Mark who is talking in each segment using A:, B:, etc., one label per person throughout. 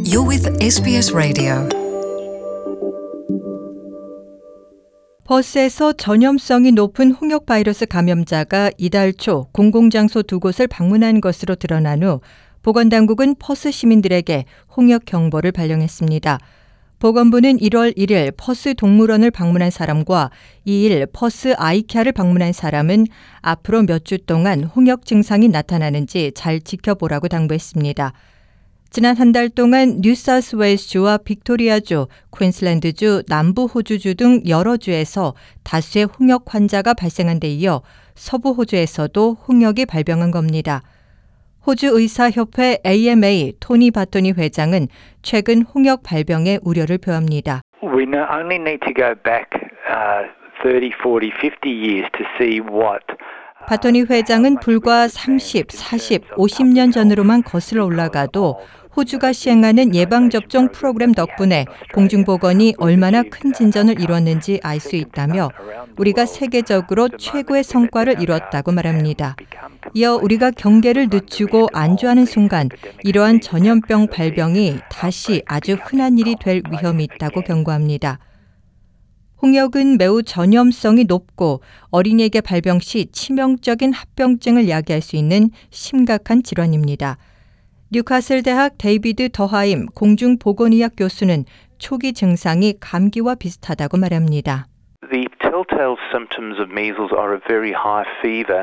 A: You're with SBS Radio.
B: 퍼스에서 전염성이 높은 홍역 바이러스 감염자가 이달 초 공공장소 두 곳을 방문한 것으로 드러난 후 보건당국은 퍼스 시민들에게 홍역 경보를 발령했습니다. 보건부는 1월 1일 퍼스 동물원을 방문한 사람과 2일 퍼스 아이케아를 방문한 사람은 앞으로 몇 주 동안 홍역 증상이 나타나는지 잘 지켜보라고 당부했습니다. 지난 한 달 동안 뉴사우스웨일스주와 빅토리아주, 퀸슬랜드주, 남부 호주주 등 여러 주에서 다수의 홍역 환자가 발생한 데 이어 서부 호주에서도 홍역이 발병한 겁니다. 호주 의사협회 AMA 토니 바토니 회장은 최근 홍역 발병에 우려를 표합니다.
C: We only need to go back 30, 40, 50 years to see what
B: 바토니 회장은 불과 30, 40, 50년 전으로만 거슬러 올라가도 호주가 시행하는 예방접종 프로그램 덕분에 공중보건이 얼마나 큰 진전을 이뤘는지 알 수 있다며 우리가 세계적으로 최고의 성과를 이뤘다고 말합니다. 이어 우리가 경계를 늦추고 안주하는 순간 이러한 전염병 발병이 다시 아주 흔한 일이 될 위험이 있다고 경고합니다. 홍역은 매우 전염성이 높고 어린이에게 발병 시 치명적인 합병증을 야기할 수 있는 심각한 질환입니다. 뉴카슬 대학 데이비드 더하임 공중보건의학 교수는 초기 증상이 감기와 비슷하다고 말합니다.
D: The telltale symptoms of measles are a very high fever.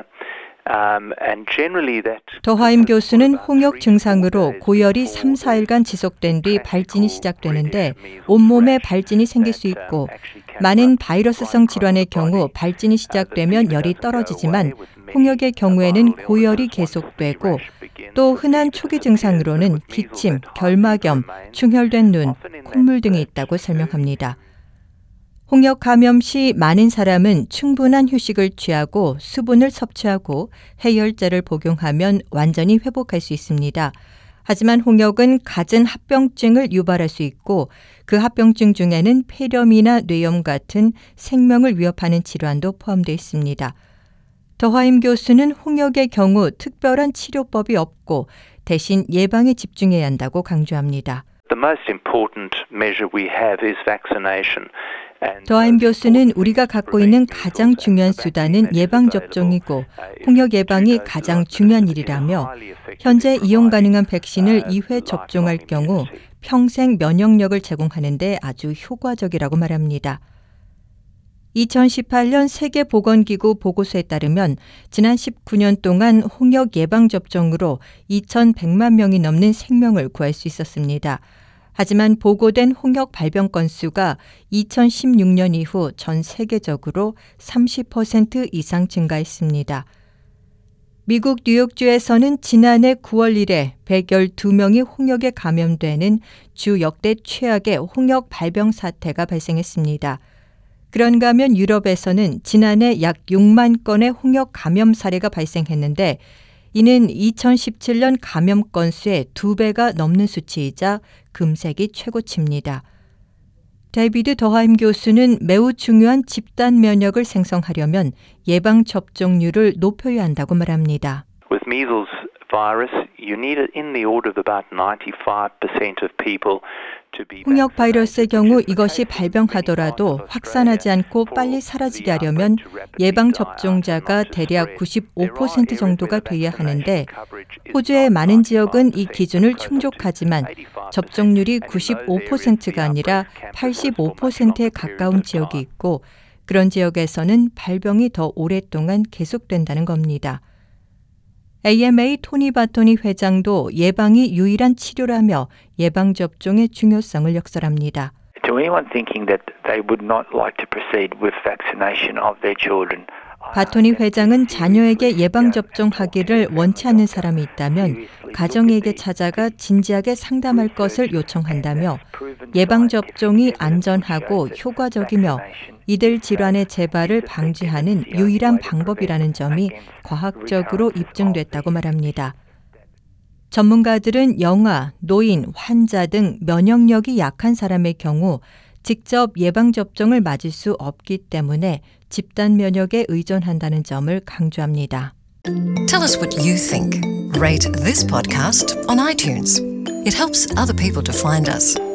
B: 더하임 교수는 홍역 증상으로 고열이 3, 4일간 지속된 뒤 발진이 시작되는데 온몸에 발진이 생길 수 있고 많은 바이러스성 질환의 경우 발진이 시작되면 열이 떨어지지만 홍역의 경우에는 고열이 계속되고 또 흔한 초기 증상으로는 기침, 결막염, 충혈된 눈, 콧물 등이 있다고 설명합니다. 홍역 감염 시 많은 사람은 충분한 휴식을 취하고 수분을 섭취하고 해열제를 복용하면 완전히 회복할 수 있습니다. 하지만 홍역은 갖은 합병증을 유발할 수 있고 그 합병증 중에는 폐렴이나 뇌염 같은 생명을 위협하는 질환도 포함되어 있습니다. 더하임 교수는 홍역의 경우 특별한 치료법이 없고 대신 예방에 집중해야 한다고 강조합니다.
D: The most important measure we have is vaccination.
B: 더하임 교수는 우리가 갖고 있는 가장 중요한 수단은 예방접종이고 홍역 예방이 가장 중요한 일이라며 현재 이용 가능한 백신을 2회 접종할 경우 평생 면역력을 제공하는 데 아주 효과적이라고 말합니다. 2018년 세계보건기구 보고서에 따르면 지난 19년 동안 홍역 예방접종으로 2,100만 명이 넘는 생명을 구할 수 있었습니다. 하지만 보고된 홍역 발병 건수가 2016년 이후 전 세계적으로 30% 이상 증가했습니다. 미국 뉴욕주에서는 지난해 9월 이래 112명이 홍역에 감염되는 주 역대 최악의 홍역 발병 사태가 발생했습니다. 그런가 하면 유럽에서는 지난해 약 6만 건의 홍역 감염 사례가 발생했는데 이는 2017년 감염 건수의 2배가 넘는 수치이자 금세기 최고치입니다. 데이비드 더하임 교수는 매우 중요한 집단 면역을 생성하려면 예방 접종률을 높여야 한다고 말합니다.
D: With measles virus, you need it in the order of about 95% of people to be
B: 홍역 바이러스의 경우 이것이 발병하더라도 확산하지 않고 빨리 사라지게 하려면 예방 접종자가 대략 95% 정도가 돼야 하는데 호주의 많은 지역은 이 기준을 충족하지만 접종률이 95%가 아니라 85%에 가까운 지역이 있고 그런 지역에서는 발병이 더 오랫동안 계속된다는 겁니다. AMA 토니 바토니 회장도 예방이 유일한 치료라며 예방접종의 중요성을 역설합니다.
C: To anyone thinking that they would not like to proceed with vaccination of their children,
B: 바토니 회장은 자녀에게 예방접종하기를 원치 않는 사람이 있다면 가정에게 찾아가 진지하게 상담할 것을 요청한다며 예방접종이 안전하고 효과적이며 이들 질환의 재발을 방지하는 유일한 방법이라는 점이 과학적으로 입증됐다고 말합니다. 전문가들은 영아, 노인, 환자 등 면역력이 약한 사람의 경우 직접 예방접종을 맞을 수 없기 때문에 집단 면역에 의존한다는 점을 강조합니다.
A: Tell us what you think. Rate this podcast on iTunes. It helps other people to find us.